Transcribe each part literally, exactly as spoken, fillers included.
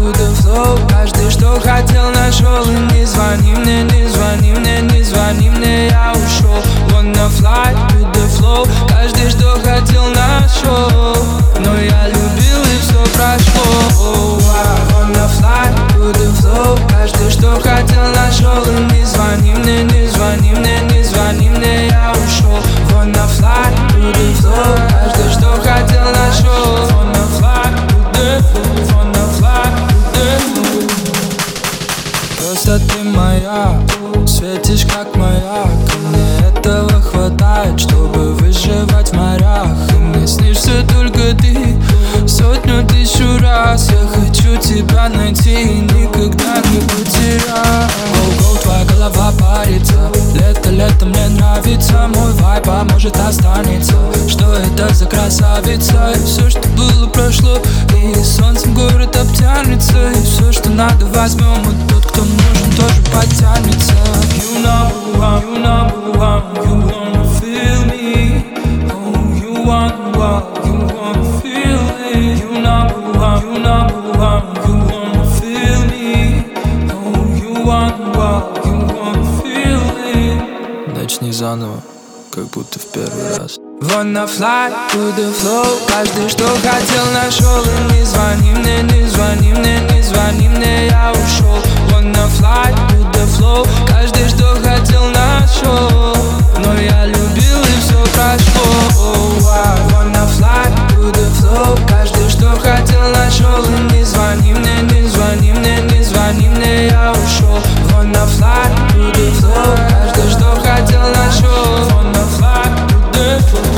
to the flow. Каждый, что хотел, нашел. И не звони мне, не звони мне, не звони мне, я ушел. Wanna fly to the flow. Каждый, что хотел, нашел. Но я любил и все прошло. Oh, I wanna fly to the flow. Каждый, что хотел, нашел. И не звони мне, не звони мне, не звони мне, я ушел. Wanna fly to the flow. Каждый, что хотел, нашел. Wanna fly to the flow. Wanna fly to the flow. Просто ты моя, светишь как маяк. Мне этого хватает, чтобы выживать в морях. И мне снишься только ты сотню тысячу раз. Я хочу тебя найти и никогда не потерять. Гоу-гоу, твоя голова парится. Лето, лето, мне нравится. Мой вайб, а может останется. Что это за красавица? И все, что было, прошло. И солнцем город обтянется. И все, что надо, возьмем. И тот, кто нужен, тоже подтянется. You number one, you number one. You wanna feel me? Oh, you want what? You wanna feel it? You number one, you number one. You wanna feel me? Oh, you want what? You wanna feel it? Начни заново, как будто в первый раз. Wanna fly to the flow. Каждый, что хотел, нашел. И не звони мне, не звони мне, не звони мне, я ушел. Wanna fly to the flow. Каждый, что хотел, нашел. Но я любил и все прошло. Oh, I wanna fly to the flow. Каждый, что хотел, нашел. И не звони мне, не звони мне, не звони мне, я ушел. Wanna fly to the flow. Каждый, что хотел, нашел. Wanna fly to the flow.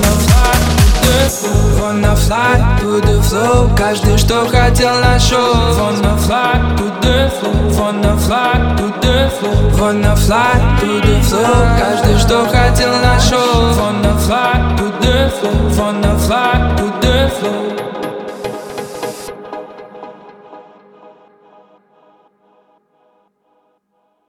Wanna fly to the flow. Каждый, что хотел, нашел. Wanna fly to the flow. Wanna fly to the flow. Wanna fly to the flow. Каждый, что хотел, нашел. Wanna fly to the flow. Wanna fly to the flow.